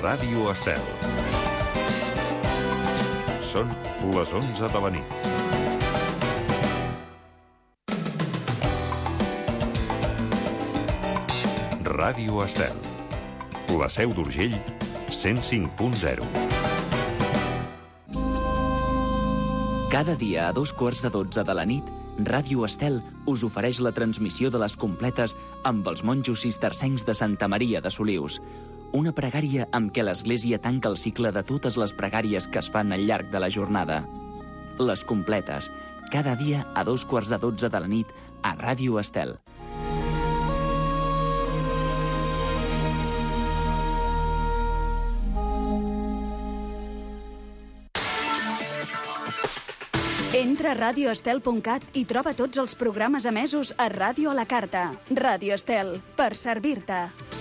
Ràdio Estel. Són les 11 de la nit. Ràdio Estel. La Seu d'Urgell, 105.0. Cada dia a 2:45 de la nit, Ràdio Estel us ofereix la transmissió de les completes amb els monjos cistercencs de Santa Maria de Solius. Una pregària amb què l'Església tanca el cicle de totes les pregàries que es fan al llarg de la jornada. Les completes, cada dia a 2:45 de la nit a Ràdio Estel. Entra a radioestel.cat i troba tots els programes emesos a Ràdio a la Carta. Ràdio Estel, per servir-te.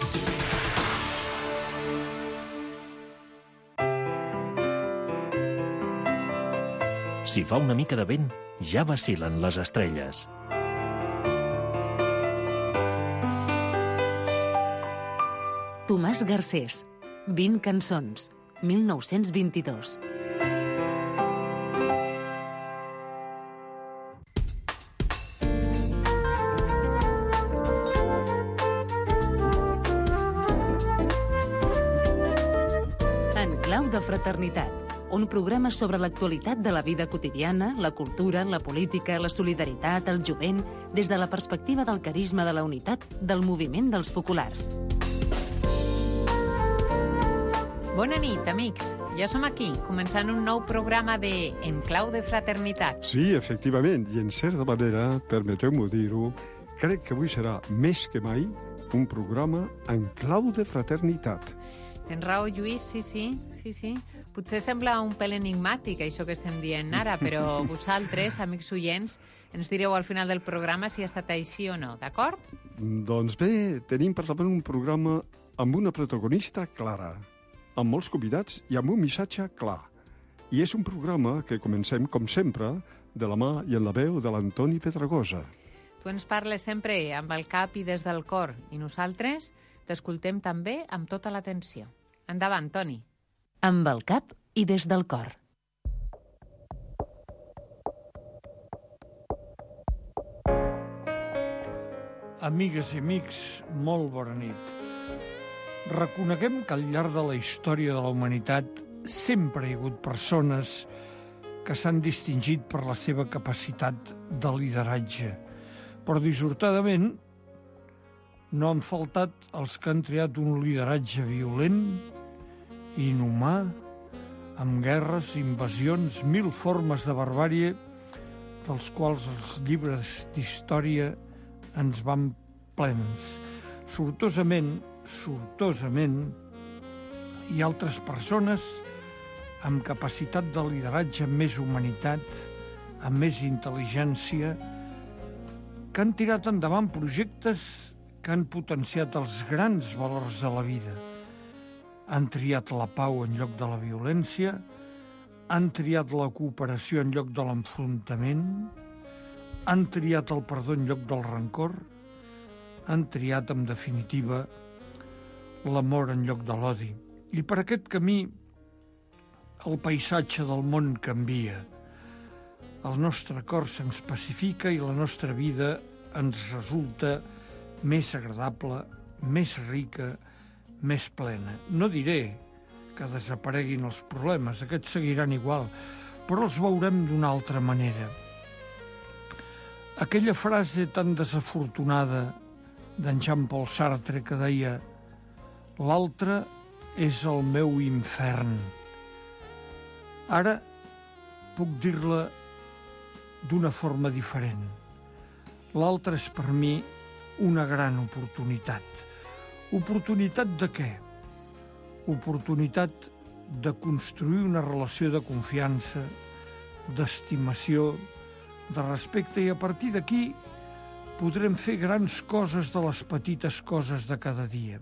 Si fa una mica de vent, ja vacil·len les estrelles. Tomàs Garcés, 20 cançons, 1922. En clau de fraternitat, un programa sobre l'actualitat de la vida quotidiana, la cultura, la política, la solidaritat, el jovent, des de la perspectiva del carisma de la unitat del moviment dels focolars. Bona nit, amics. Ja som aquí, començant un nou programa de En clau de fraternitat. Sí, efectivament, i en certa manera, permeteu-m'ho dir-ho, crec que avui serà més que mai un programa en clau de fraternitat. Tens raó, Lluís, sí. Potser sembla un pèl enigmàtic, això que estem dient ara, però vosaltres, amics oients, ens direu al final del programa si ha estat així o no, d'acord? Doncs bé, tenim per davant un programa amb una protagonista clara, amb molts convidats i amb un missatge clar. I és un programa que comencem, com sempre, de la mà i en la veu de l'Antoni Pedragosa. Tu ens parles sempre amb el cap i des del cor, i nosaltres t'escoltem també amb tota l'atenció. Endavant, Toni. Amb el cap i des del cor. Amigues i amics, molt bona nit. Reconeguem que al llarg de la història de la humanitat sempre hi ha hagut persones que s'han distingit per la seva capacitat de lideratge. Però dissortadament no han faltat els que han triat un lideratge violent, inhumà, amb guerres, invasions, 1000 formes de barbàrie, dels quals els llibres d'història ens van plens. Sortosament, hi ha altres persones amb capacitat de lideratge, amb més humanitat, amb més intel·ligència, que han tirat endavant projectes que han potenciat els grans valors de la vida. Han triat la pau en lloc de la violència, han triat la cooperació en lloc de l'enfrontament, han triat el perdó en lloc del rancor, han triat, en definitiva, l'amor en lloc de l'odi. I per aquest camí el paisatge del món canvia. El nostre cor se'ns pacifica i la nostra vida ens resulta més agradable, més rica, més plena. No diré que desapareguin els problemes, aquests seguiran igual, però els veurem d'una altra manera. Aquella frase tan desafortunada d'en Jean-Paul Sartre que deia «L'altre és el meu infern». Ara puc dir-la d'una forma diferent. L'altre és per mi una gran oportunitat. Oportunitat de què? Oportunitat de construir una relació de confiança, d'estimació, de respecte, i a partir d'aquí podrem fer grans coses de les petites coses de cada dia.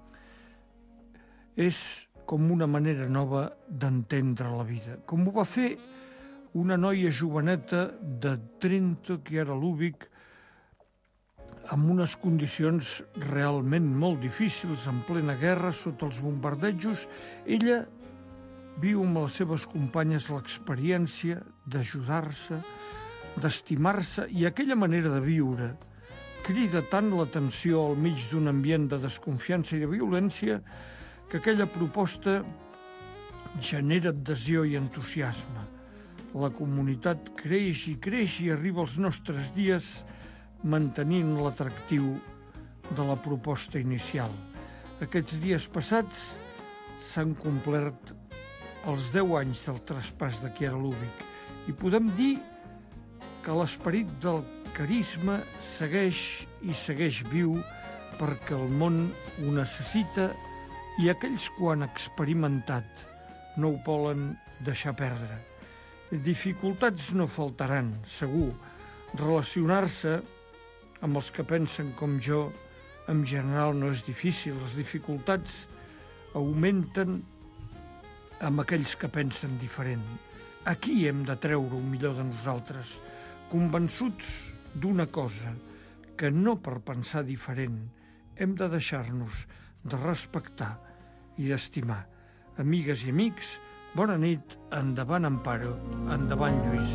És com una manera nova d'entendre la vida, com ho va fer una noia joveneta de Trento, que era Lúbic, amb unes condicions realment molt difícils, en plena guerra, sota els bombardejos. Ella viu amb les seves companyes l'experiència d'ajudar-se, d'estimar-se, i aquella manera de viure crida tant l'atenció al mig d'un ambient de desconfiança i de violència que aquella proposta genera adhesió i entusiasme. La comunitat creix i arriba als nostres dies mantenint l'atractiu de la proposta inicial. Aquests dies passats s'han complert els 10 anys del traspàs de Chiara Lubich i podem dir que l'esperit del carisma segueix viu perquè el món ho necessita i aquells que ho han experimentat no ho volen deixar perdre. Dificultats no faltaran, segur. Relacionar-se amb els que pensen com jo, en general, no és difícil. Les dificultats augmenten amb aquells que pensen diferent. Aquí hem de treure un millor de nosaltres, convençuts d'una cosa, que no per pensar diferent hem de deixar-nos de respectar i d'estimar. Amigues i amics, bona nit, endavant Amparo, endavant Lluís.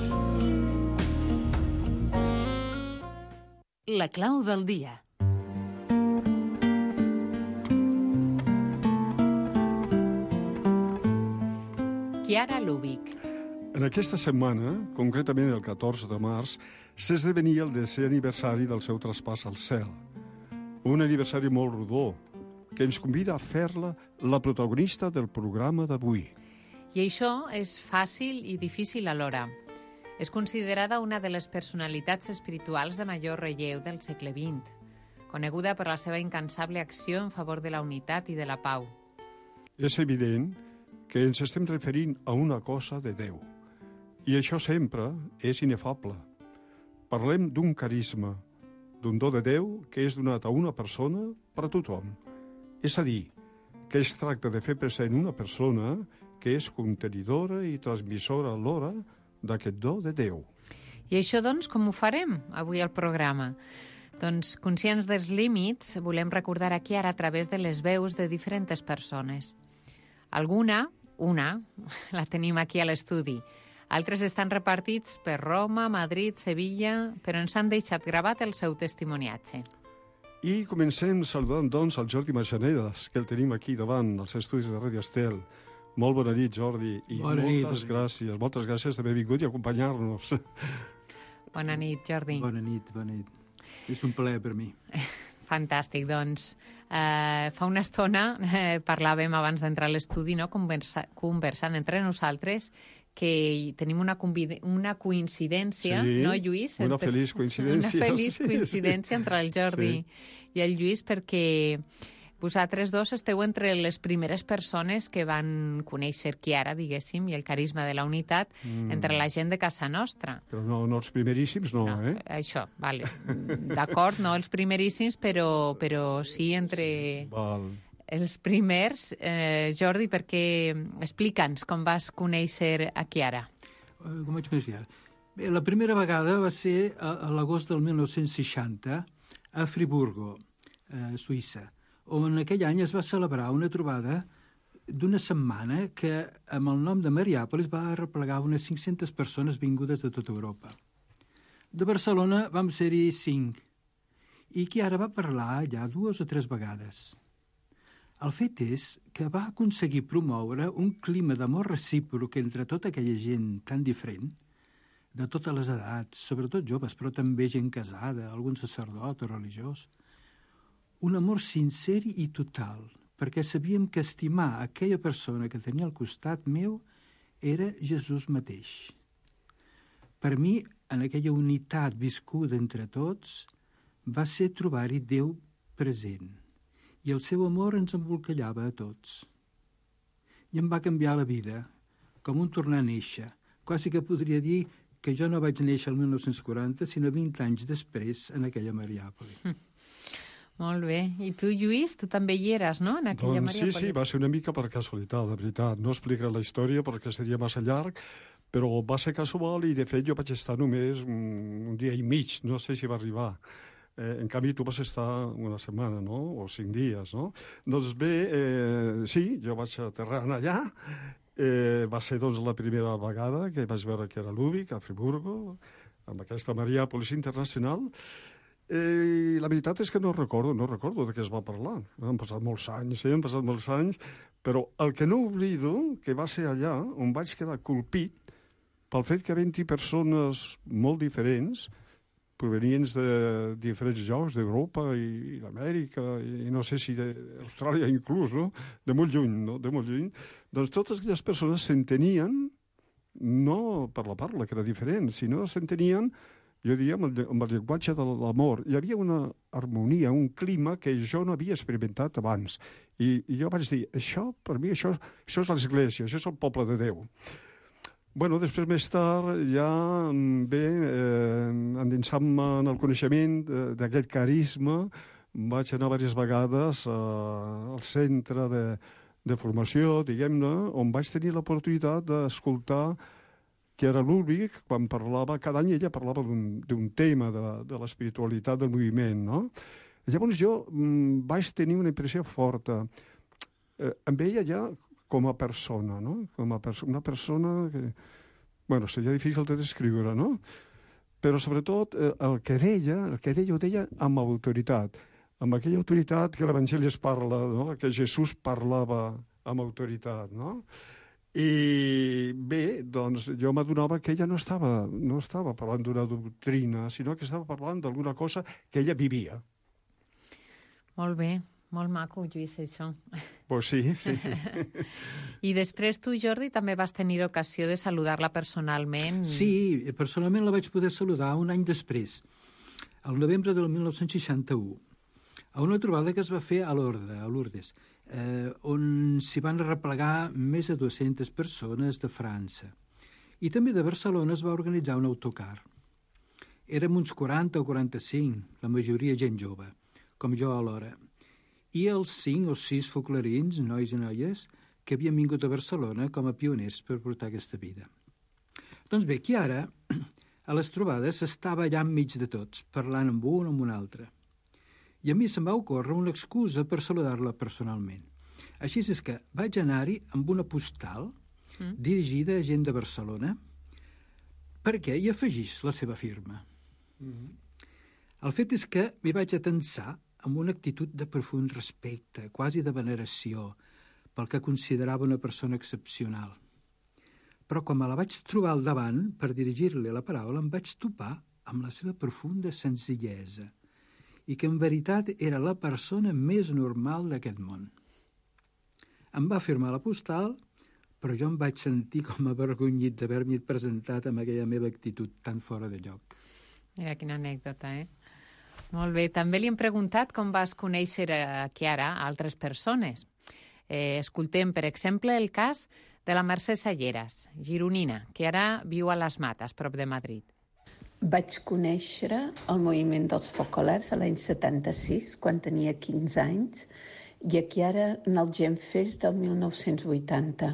La clau del dia. Chiara Lubich. En aquesta setmana, concretament el 14 de març, s'esdevenia el 10è aniversari del seu traspàs al cel. Un aniversari molt rodó, que ens convida a fer-la la protagonista del programa d'avui. I això és fàcil i difícil alhora. És considerada una de les personalitats espirituals de major relleu del segle XX, coneguda per la seva incansable acció en favor de la unitat i de la pau. És evident que ens estem referint a una cosa de Déu. I això sempre és inefable. Parlem d'un carisma, d'un do de Déu que és donat a una persona per a tothom. És a dir, que es tracta de fer present una persona que és contenidora i transmissora alhora d'aquest do de Déu. I això, doncs, com ho farem avui al programa? Doncs, conscients dels límits, volem recordar aquí ara a través de les veus de diferents persones. Una, la tenim aquí a l'estudi. Altres estan repartits per Roma, Madrid, Sevilla, però ens han deixat gravat el seu testimoniatge. I comencem saludant, doncs, el Jordi Marxanedes, que el tenim aquí davant, als estudis de Ràdio Estel. Molt bona nit, Jordi, i moltes gràcies d'haver vingut i acompanyar-nos. Bona nit, Jordi. Bona nit. És un plaer per mi. Fantàstic, doncs. Fa una estona parlàvem abans d'entrar a l'estudi, no? Conversant entre nosaltres, que tenim una coincidència, sí, no, Lluís? Una feliç coincidència. Una feliç coincidència entre el Jordi i el Lluís, perquè vosaltres dos esteu entre les primeres persones que van conèixer Chiara, diguéssim, i el carisma de la unitat entre la gent de casa nostra. Però no els primeríssims, no, eh? Això, vale. D'acord, no els primeríssims, però sí entre els primers. Jordi, perquè explica'ns com vas conèixer a Chiara. Com vaig conèixer? Bé, la primera vegada va ser a l'agost del 1960 a Friburgo, a Suïssa, on aquell any es va celebrar una trobada d'una setmana que, amb el nom de Mariàpolis, va arreplegar unes 500 persones vingudes de tota Europa. De Barcelona vam ser-hi 5, i Chiara va parlar allà 2 o 3 vegades. El fet és que va aconseguir promoure un clima d'amor recíproc entre tota aquella gent tan diferent, de totes les edats, sobretot joves, però també gent casada, algun sacerdot o religiós. Un amor sincer i total, perquè sabíem que estimar aquella persona que tenia al costat meu era Jesús mateix. Per mi, en aquella unitat viscuda entre tots, va ser trobar-hi Déu present, i el seu amor ens embolcallava a tots. I em va canviar la vida, com un tornar a néixer. Quasi que podria dir que jo no vaig néixer el 1940, sinó 20 anys després en aquella Mariàpolis. Molt bé. I tu, Lluís, tu també hi eres, no?, en aquella Mariàpolis. Sí, va ser una mica per casualitat, de veritat. No explicaré la història perquè seria massa llarg, però va ser casual i, de fet, jo vaig estar només un dia i mig, no sé si va arribar. En canvi, tu vas estar una setmana, no? O 5 dies, no? Doncs bé, sí, jo vaig aterrar allà. Va ser, doncs, la primera vegada que vaig veure que era Lübeck, a Friburgo, amb aquesta Mariàpolis internacional. La veritat és que no recordo de què es va parlar. Han passat molts anys, però el que no oblido, que va ser allà on vaig quedar colpit pel fet que 20 persones molt diferents, provenients de diferents llocs d'Europa i d'Amèrica, i no sé si d'Austràlia inclús, no? De molt lluny, no? De molt lluny. Doncs totes aquelles persones s'entenien, no per la parla, que era diferent, sinó s'entenien, jo diria, amb el llenguatge de l'amor. Hi havia una harmonia, un clima que jo no havia experimentat abans. I jo vaig dir, això, per mi, això és l'Església, això és el poble de Déu. Bueno, després, més tard, ja endinsant-me en el coneixement d'aquest carisma, vaig anar diverses vegades al centre de formació, diguem-ne, on vaig tenir l'oportunitat d'escoltar que era Lübeck, quan parlava, cada any ella parlava d'un tema de l'espiritualitat del moviment, no? Llavors jo vaig tenir una impressió forta amb ella ja com a persona, no? Una persona que, bueno, seria difícil de descriure, no? Però sobretot el que deia ho deia amb autoritat, amb aquella autoritat que l'Evangeli es parla, no? Que Jesús parlava amb autoritat, no? I bé, doncs jo m'adonava que ella no estava parlant d'una doctrina, sinó que estava parlant d'alguna cosa que ella vivia. Molt bé, molt maco, Lluís, això. Pues sí. I després tu, Jordi, també vas tenir ocasió de saludar-la personalment. Sí, personalment la vaig poder saludar un any després, al novembre del 1961, a una trobada que es va fer a Lourdes, on s'hi van arreplegar més de 200 persones de França. I també de Barcelona es va organitzar un autocar. Érem uns 40 o 45, la majoria gent jove, com jo alhora. I els 5 o 6 folclorins, nois i noies, que havien vingut a Barcelona com a pioners per portar aquesta vida. Doncs bé, aquí ara, a les trobades, estava allà enmig de tots, parlant amb un o amb un altre. I a mi se'm va ocórrer una excusa per saludar-la personalment. Així és que vaig anar-hi amb una postal dirigida a gent de Barcelona perquè hi afegís la seva firma. El fet és que m'hi vaig atensar amb una actitud de profund respecte, quasi de veneració, pel que considerava una persona excepcional. Però quan me la vaig trobar al davant per dirigir-li la paraula, em vaig topar amb la seva profunda senzillesa i que en veritat era la persona més normal d'aquest món. Em va firmar la postal, però jo em vaig sentir com avergonyit d'haver-m'hi presentat amb aquella meva actitud tan fora de lloc. Mira quina anècdota, Molt bé. També li hem preguntat com vas conèixer a Chiara altres persones. Escoltem, per exemple, el cas de la Mercè Salleras, gironina, que ara viu a Les Mates, prop de Madrid. Vaig conèixer el moviment dels focolars a l'any 76, quan tenia 15 anys, i aquí ara en el Genfest del 1980.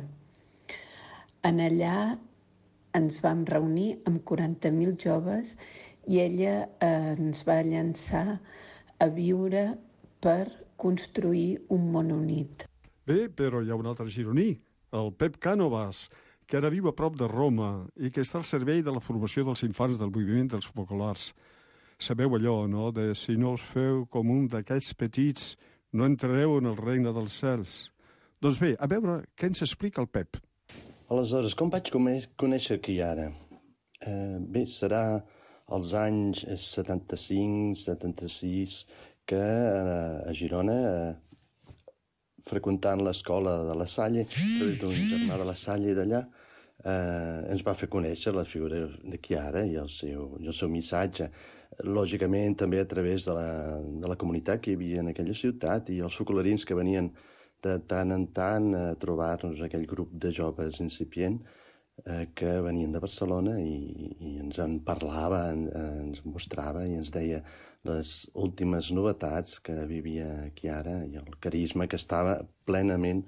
En allà ens vam reunir amb 40.000 joves i ella ens va llançar a viure per construir un món unit. Bé, però hi ha un altre gironí, el Pep Cánovas, que ara viu a prop de Roma i que està al servei de la formació dels infants del moviment dels focolars. Sabeu allò, no?, de si no us feu com un d'aquests petits, no entrareu en el regne dels cels. Doncs bé, a veure què ens explica el Pep. Aleshores, com vaig conèixer Chiara? Bé, serà als anys 75, 76, que a Girona, freqüentant l'escola de La Salle, a través d'un germà de La Salle d'allà, ens va fer conèixer la figura de Chiara i el seu missatge. Lògicament, també a través de la comunitat que hi havia en aquella ciutat i els focolarins que venien de tant en tant a trobar-nos aquell grup de joves incipient que venien de Barcelona i ens en parlava, ens mostrava i ens deia les últimes novetats que vivia Chiara i el carisma que estava plenament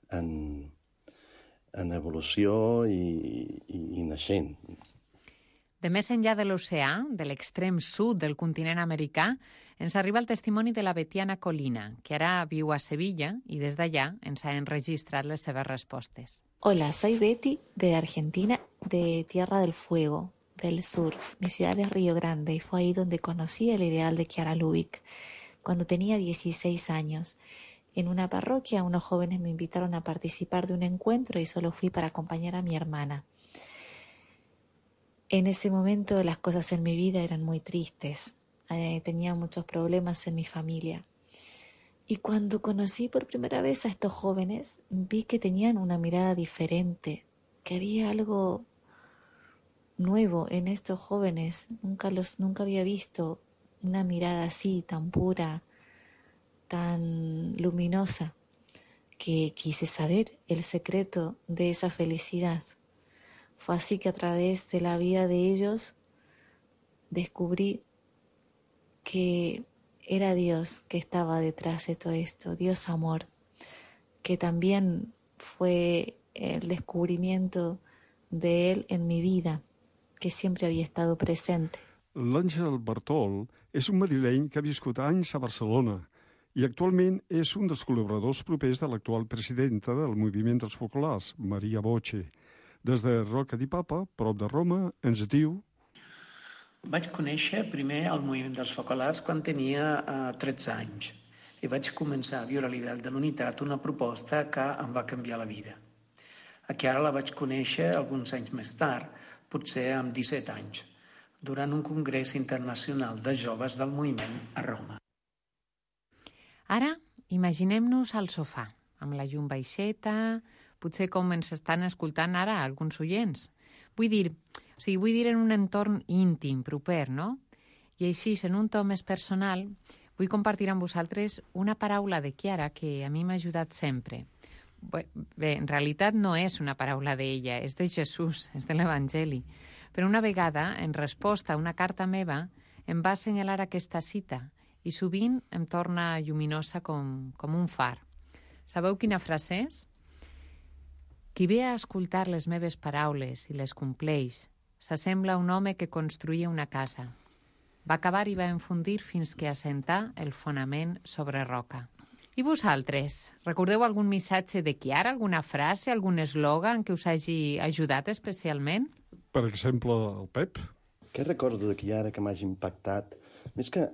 en evolució i naixent. De més enllà de l'oceà, de l'extrem sud del continent americà, ens arriba el testimoni de la Betiana Colina, que ara viu a Sevilla i des d'allà ens ha enregistrat les seves respostes. Hola, soy Betty de Argentina, de Tierra del Fuego, del sur. Mi ciudad es Río Grande y fue ahí donde conocí el ideal de Chiara Lubich, cuando tenía 16 años. En una parroquia, unos jóvenes me invitaron a participar de un encuentro y solo fui para acompañar a mi hermana. En ese momento las cosas en mi vida eran muy tristes. Tenía muchos problemas en mi familia. Y cuando conocí por primera vez a estos jóvenes, vi que tenían una mirada diferente, que había algo nuevo en estos jóvenes. Nunca había visto una mirada así, tan pura, tan luminosa, que quise saber el secreto de esa felicidad. Fue así que a través de la vida de ellos descubrí que era Dios que estaba detrás de todo esto, Dios amor, que también fue el descubrimiento de Él en mi vida, que siempre había estado presente. L'Àngel Bartol és un madrileny que ha viscut anys a Barcelona i actualment és un dels col·laboradors propers de l'actual presidenta del moviment dels focolars, Maria Boche. Des de Roca di Papa, prop de Roma, ens diu... Vaig conèixer primer el moviment dels focolars quan tenia 13 anys i vaig començar a viure l'ideal de l'unitat, una proposta que em va canviar la vida. A Chiara la vaig conèixer alguns anys més tard, potser amb 17 anys, durant un congrés internacional de joves del moviment a Roma. Ara, imaginem-nos al sofà, amb la llum baixeta, potser com ens estan escoltant ara alguns oients. Vull dir en un entorn íntim, proper, no? I així, en un to més personal, vull compartir amb vosaltres una paraula de Chiara que a mi m'ha ajudat sempre. Bé, en realitat no és una paraula d'ella, és de Jesús, és de l'Evangeli. Però una vegada, en resposta a una carta meva, em va assenyalar aquesta cita i sovint em torna lluminosa com un far. Sabeu quina frase és? Qui ve a escoltar les meves paraules i les compleix s'assembla a un home que construïa una casa. Va acabar i va enfundir fins que assentà el fonament sobre roca. I vosaltres? Recordeu algun missatge de Chiara, alguna frase, algun eslògan que us hagi ajudat especialment? Per exemple, el Pep. Què recordo de Chiara que m'hagi impactat? Més que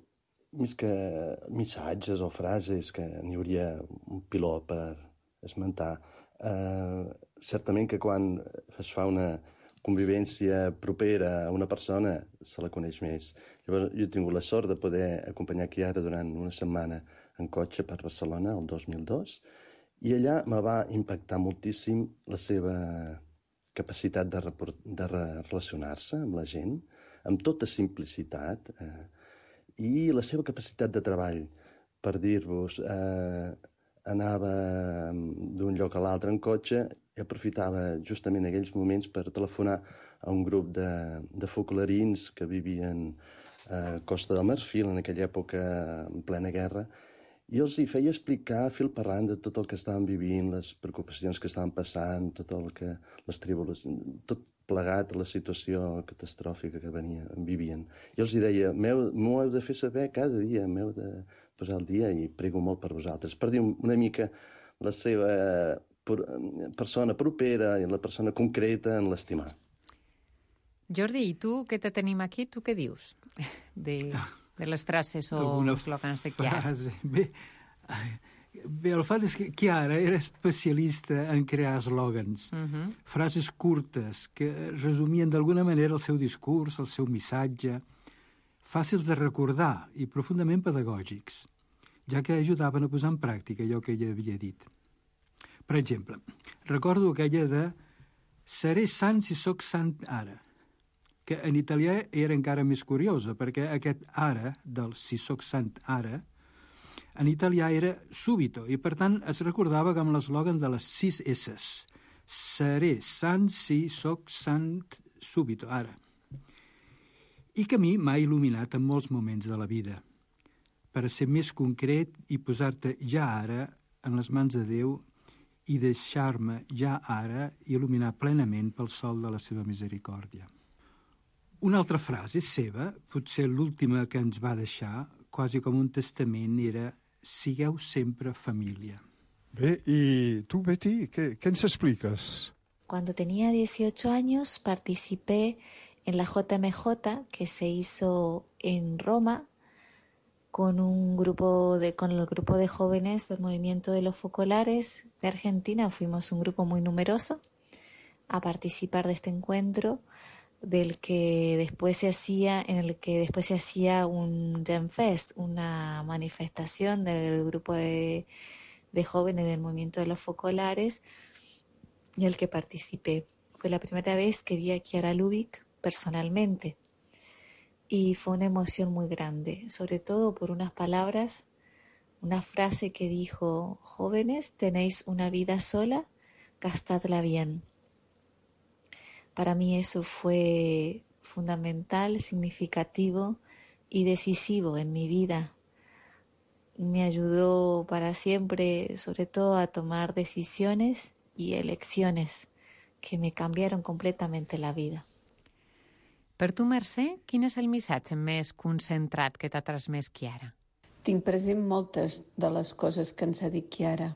missatges o frases, que n'hi hauria un piló per esmentar, certament que quan es fa una convivència propera a una persona se la coneix més. Llavors jo he tingut la sort de poder acompanyar Chiara durant una setmana en cotxe per Barcelona el 2002 i allà me va impactar moltíssim la seva capacitat de relacionar-se amb la gent, amb tota simplicitat, i la seva capacitat de treball. Per dir-vos, anava d'un lloc a l'altre en cotxe i aprofitava justament aquells moments per telefonar a un grup de focolarins que vivien a Costa del Marfil, en aquella època en plena guerra, i els hi feia explicar fil per randa tot el que estaven vivint, les preocupacions que estaven passant, les tribulacions, tot plegat a la situació catastròfica que vivien. I els hi deia, m'ho heu de fer saber cada dia, m'heu de posar al dia i prego molt per vosaltres, per dir una mica la seva persona propera i la persona concreta en l'estimar. Jordi, i tu, que te tenim aquí, tu què dius de les frases o eslògans de Chiara? Bé, el fet és que Chiara era especialista en crear eslògans, frases curtes que resumien d'alguna manera el seu discurs, el seu missatge, fàcils de recordar i profundament pedagògics, ja que ajudaven a posar en pràctica allò que ella havia dit. Per exemple, recordo aquella de «Seré sant si sóc sant ara», que en italià era encara més curiosa, perquè aquest ara, del «si sóc sant ara», en italià era subito, i per tant es recordava com l'eslògan de les 6 S's. Seré sant si sóc sant subito, ara. I que a mi m'ha il·luminat en molts moments de la vida, per a ser més concret i posar-te ja ara en les mans de Déu i deixar-me ja ara il·luminar plenament pel sol de la seva misericòrdia. Una altra frase seva, potser l'última que ens va deixar, quasi com un testament, era «Sigueu sempre família». Bé, i tu, Betty, què ens expliques? Cuando tenía 18 años participé en la JMJ que se hizo en Roma con el grupo de jóvenes del movimiento de los focolares de Argentina. Fuimos un grupo muy numeroso a participar de este encuentro en el que después se hacía un Jam Fest, una manifestación del grupo de jóvenes del movimiento de los focolares y el que participé. Fue la primera vez que vi a Chiara Lubich personalmente y fue una emoción muy grande, sobre todo por unas palabras, una frase que dijo: jóvenes, tenéis una vida sola, gastadla bien. Para mí eso fue fundamental, significativo y decisivo en mi vida. Me ayudó para siempre, sobre todo, a tomar decisiones y elecciones que me cambiaron completamente la vida. Per tu, Mercè, quin és el missatge més concentrat que t'ha transmès Chiara? Tinc present moltes de les coses que ens ha dit Chiara,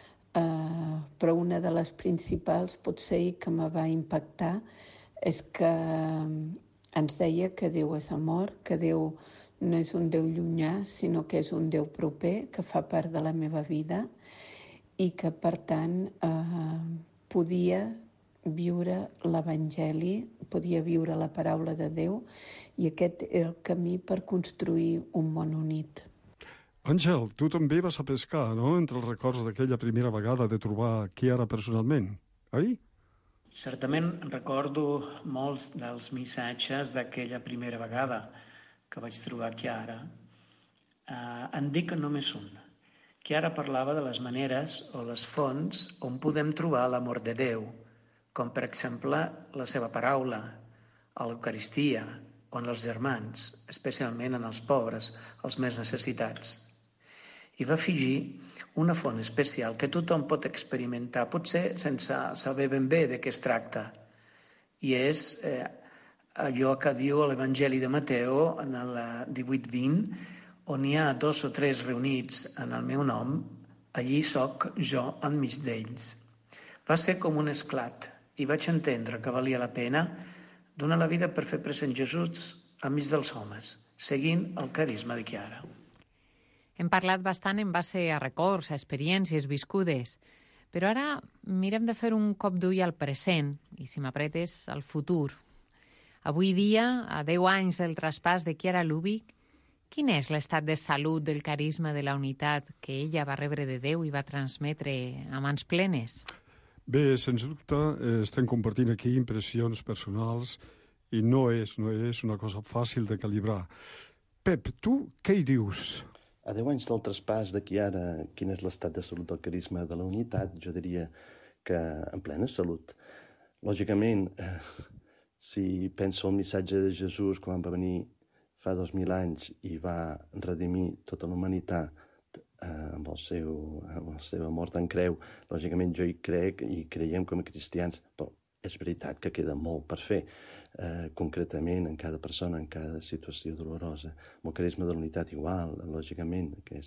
però una de les principals, potser, i que me va impactar, és que ens deia que Déu és amor, que Déu no és un Déu llunyà, sinó que és un Déu proper, que fa part de la meva vida i que, per tant, podia viure l'Evangeli, podia viure la paraula de Déu, i aquest era el camí per construir un món unit. Àngel, tu també vas a pescar, no?, entre els records d'aquella primera vegada de trobar Chiara personalment, oi? Certament recordo molts dels missatges d'aquella primera vegada que vaig trobar Chiara. En dic només un. Chiara parlava de les maneres o les fonts on podem trobar l'amor de Déu, com per exemple la seva paraula, a l'Eucaristia o en els germans, especialment en els pobres, els més necessitats. I va afegir una font especial que tothom pot experimentar, potser sense saber ben bé de què es tracta. I és allò que diu l'Evangeli de Mateu en el 18:20, on hi ha 2 o 3 reunits en el meu nom, allí sóc jo enmig d'ells. Va ser com un esclat i vaig entendre que valia la pena donar la vida per fer present Jesús enmig dels homes, seguint el carisma de Chiara. Hem parlat bastant en base a records, a experiències viscudes, però ara mirem de fer un cop d'ull al present i, si m'apretes, al futur. Avui dia, a 10 anys del traspàs de Chiara Lubich, quin és l'estat de salut del carisma de la unitat que ella va rebre de Déu i va transmetre a mans plenes? Bé, sens dubte, estem compartint aquí impressions personals i no és una cosa fàcil de calibrar. Pep, tu què hi dius? A 10 anys del traspàs de Chiara, quin és l'estat de salut del carisma de la unitat? Jo diria que en plena salut. Lògicament, si penso el missatge de Jesús quan va venir fa 2000 anys i va redimir tota la humanitat amb la seva mort en creu, lògicament jo hi crec i creiem com a cristians, però és veritat que queda molt per fer, concretament en cada persona, en cada situació dolorosa. Amb el carisma de la unitat igual, lògicament, que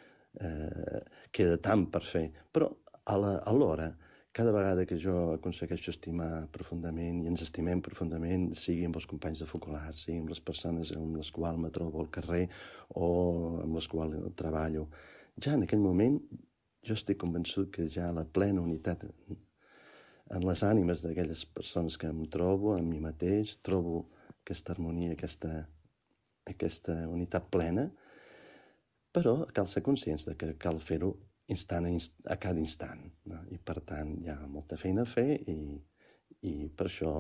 queda tant per fer. Però alhora, cada vegada que jo aconsegueixo estimar profundament i ens estimem profundament, sigui amb els companys de Focolars, sigui amb les persones amb les quals me trobo al carrer o amb les quals treballo, ja en aquell moment jo estic convençut que ja la plena unitat en les ànimes d'aquelles persones que em trobo, en mi mateix, trobo aquesta harmonia, aquesta unitat plena, però cal ser conscients de que cal fer-ho a cada instant, no? I per tant hi ha molta feina a fer i per això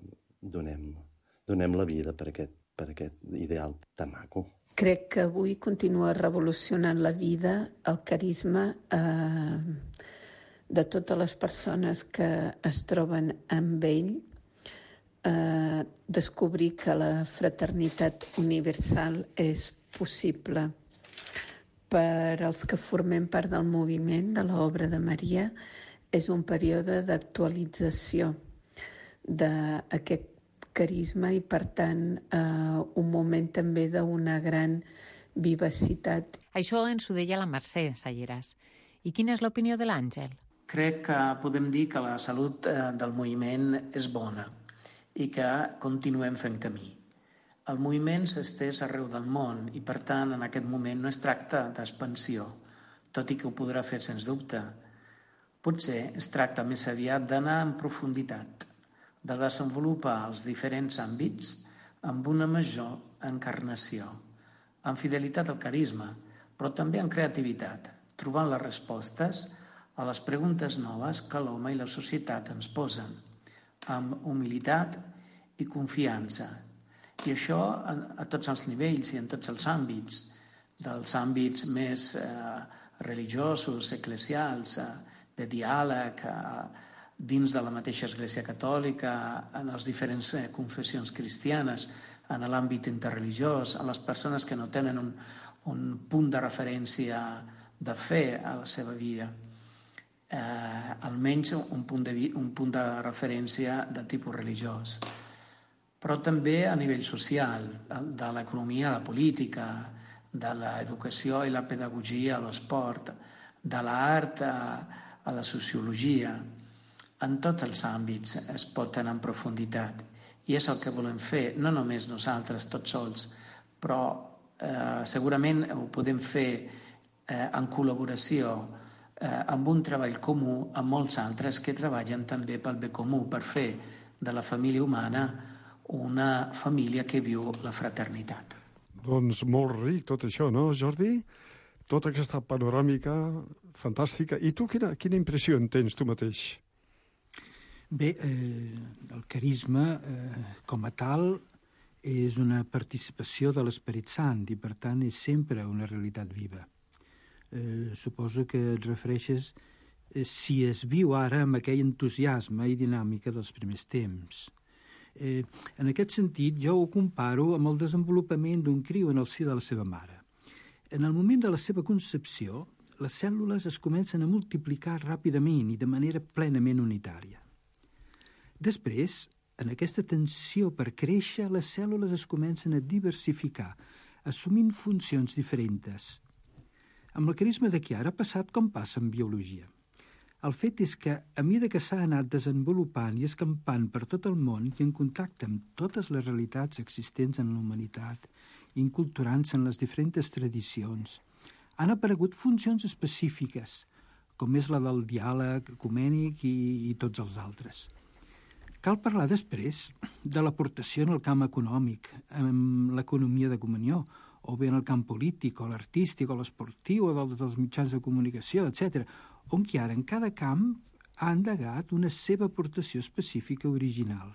donem la vida per aquest ideal tan maco. Crec que avui continua revolucionant la vida el carisma de totes les persones que es troben amb ell, descobrir que la fraternitat universal és possible. Per als que formem part del moviment de l'obra de Maria, és un període d'actualització d'aquest carisma i, per tant, un moment també d'una gran vivacitat. Això ens ho deia la Mercè Salleras. I quina és l'opinió de l'Àngel? Crec que podem dir que la salut del moviment és bona i que continuem fent camí. El moviment s'estès arreu del món i, per tant, en aquest moment no es tracta d'expansió, tot i que ho podrà fer sens dubte. Potser es tracta més aviat d'anar en profunditat, de desenvolupar els diferents àmbits amb una major encarnació, amb fidelitat al carisma, però també amb creativitat, trobant les respostes a les preguntes noves que l'home i la societat ens posen, amb humilitat i confiança. I això a tots els nivells i en tots els àmbits, dels àmbits més religiosos, eclesials, de diàleg, dins de la mateixa Església Catòlica, en les diferents confessions cristianes, en l'àmbit interreligiós, a les persones que no tenen un punt de referència de fe a la seva vida, almenys un punt de referència de tipus religiós. Però també a nivell social, de l'economia a la política, de l'educació i la pedagogia a l'esport, de l'art a la sociologia. En tots els àmbits es pot anar en profunditat i és el que volem fer, no només nosaltres, tots sols, però segurament ho podem fer en col·laboració amb un treball comú amb molts altres que treballen també pel bé comú, per fer de la família humana una família que viu la fraternitat. Doncs molt ric tot això, no, Jordi? Tota aquesta panoràmica fantàstica. I tu quina impressió en tens tu mateix? Bé, el carisma com a tal és una participació de l'Esperit Sant i, per tant, és sempre una realitat viva. Suposo que et refereixes si es viu ara amb aquell entusiasme i dinàmica dels primers temps. En aquest sentit, jo ho comparo amb el desenvolupament d'un criu en el si de la seva mare. En el moment de la seva concepció, les cèl·lules es comencen a multiplicar ràpidament i de manera plenament unitària. Després, en aquesta tensió per créixer, les cèl·lules es comencen a diversificar, assumint funcions diferents. Amb el carisma de Chiara ha passat com passa en biologia. El fet és que, a mesura que s'ha anat desenvolupant i escampant per tot el món i en contacte amb totes les realitats existents en la humanitat, inculturant-se en les diferents tradicions, han aparegut funcions específiques, com és la del diàleg ecumènic i tots els altres. Cal parlar després de l'aportació en el camp econòmic, en l'economia de comunió, o bé en el camp polític, o l'artístic, o l'esportiu, o dels mitjans de comunicació, etc., on Chiara en cada camp ha endegat una seva aportació específica original.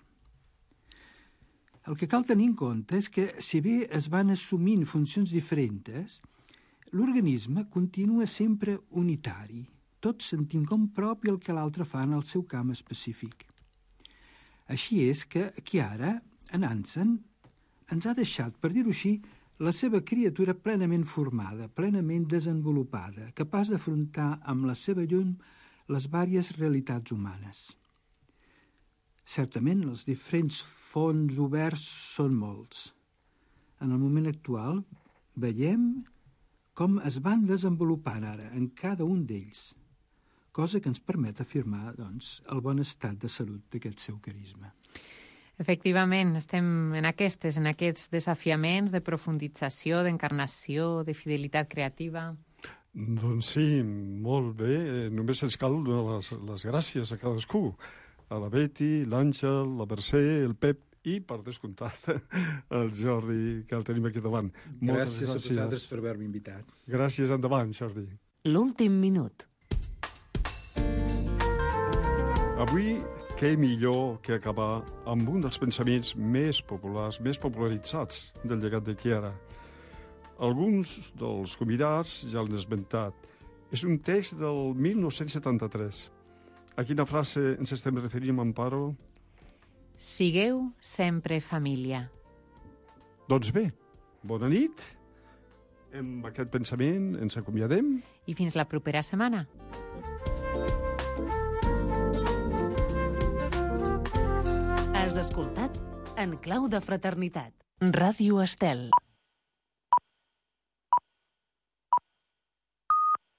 El que cal tenir en compte és que, si bé es van assumint funcions diferents, l'organisme continua sempre unitari, tots sentint com propi el que l'altre fa en el seu camp específic. Així és que Chiara, en Hansen, ens ha deixat, per dir-ho així, la seva criatura plenament formada, plenament desenvolupada, capaç d'afrontar amb la seva llum les vàries realitats humanes. Certament, els diferents fons oberts són molts. En el moment actual, veiem com es van desenvolupant ara en cada un d'ells, cosa que ens permet afirmar, doncs, el bon estat de salut d'aquest seu carisma. Efectivament, estem en aquests desafiaments de profundització, d'encarnació, de fidelitat creativa. Doncs sí, molt bé. Només ens cal donar les gràcies a cadascú. A la Betty, l'Àngel, la Mercè, el Pep i, per descomptat, el Jordi, que el tenim aquí davant. Gràcies a vosaltres per haver-me invitat. Gràcies, endavant, Jordi. L'últim minut. Avui, què millor que acabar amb un dels pensaments més populars, més popularitzats del llegat de Chiara. Alguns dels convidats ja l'han esmentat. És un text del 1973. A quina frase ens estem referint, Amparo? Sigueu sempre família. Doncs bé, bona nit. Amb aquest pensament ens acomiadem. I fins la propera setmana. Has escoltat En clau de fraternitat. Ràdio Estel.